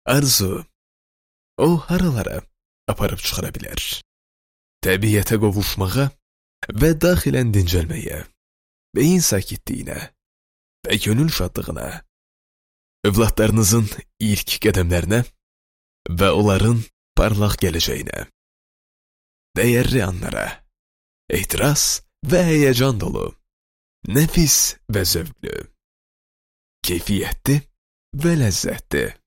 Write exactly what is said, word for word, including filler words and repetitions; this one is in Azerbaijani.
Arzu, o haralara aparıb çıxara bilər. Təbiətə qovuşmağa və daxilən dincəlməyə, beyin sakitliyinə və gönül şadlığına, övladlarınızın ilk qədəmlərinə və onların parlaq gələcəyinə, dəyərli anlara, ehtiras və həyəcan dolu, nəfis və zövqlü, keyfiyyətli və ləzzətli,